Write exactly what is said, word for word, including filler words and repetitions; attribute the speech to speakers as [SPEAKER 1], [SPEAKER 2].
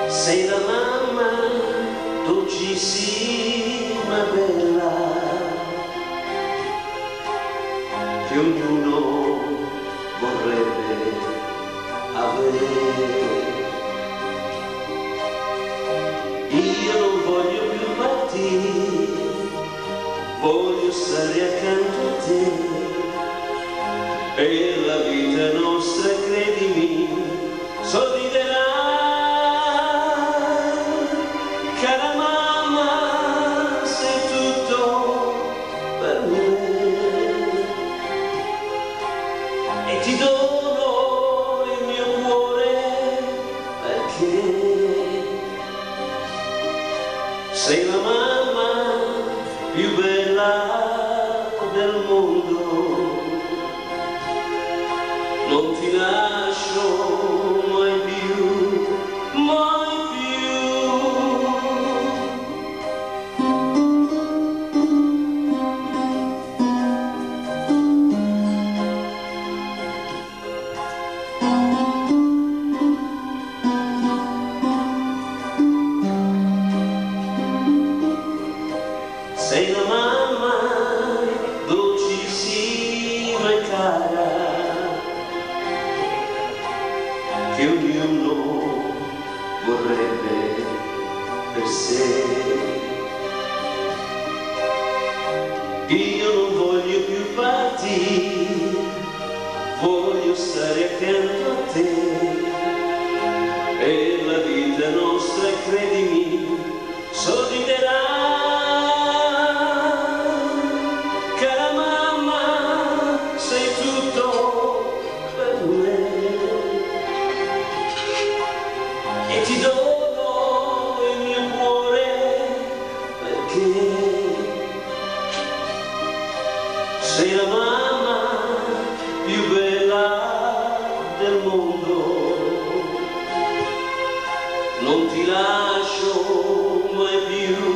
[SPEAKER 1] Sei la mamma dolcissima, bella, che ognuno vorrebbe avere. Io non voglio più partire, voglio stare accanto a te, e la vita nostra, credimi, sorriderà. Cara mamma, sei tutto per me, e ti dono il mio cuore perché sei la mamma più bella del mondo. Non ti lascio mai più, mai più. Sei la mamma dolcissima e cara, che ognuno vorrebbe per sé. Io non voglio più partire, voglio stare accanto a te, e la vita nostra, credimi, sorriderà. Cara mamma, sei tutto per me, e ti dono il mio cuore perché sei la mamma più bella del mondo. Non ti lascio mai più.